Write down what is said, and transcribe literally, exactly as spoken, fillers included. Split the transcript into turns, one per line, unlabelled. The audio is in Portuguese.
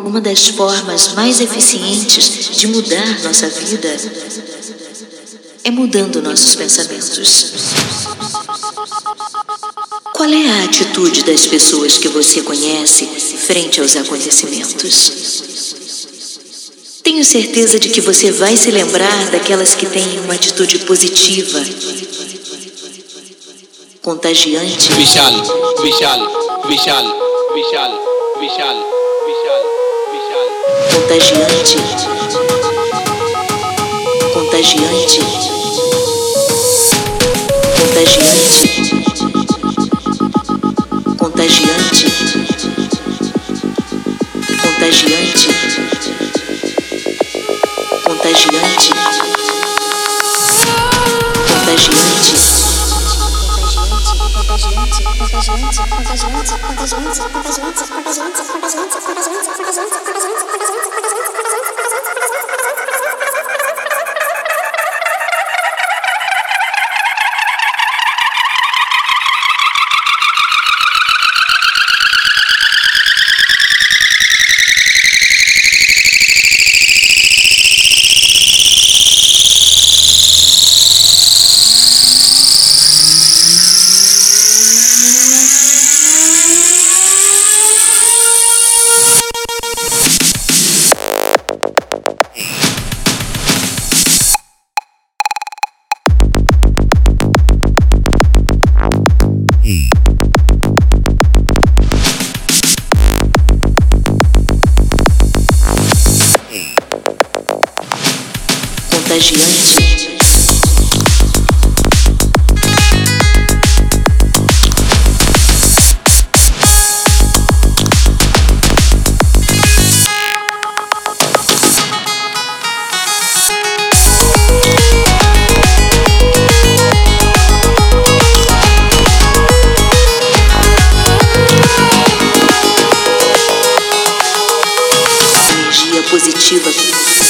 uma das formas mais eficientes de mudar nossa vida é mudando nossos pensamentos. Qual é a atitude das pessoas que você conhece frente aos acontecimentos? Tenho certeza de que você vai se lembrar daquelas que têm uma atitude positiva, contagiante.
Vishal, Vishal, Vishal, Vishal, Vishal, Vishal, Vishal.
Contagiante. Contagiante. Contagiante. Contagiante. Contagiante. Contagiante. Contagiante. Energia positiva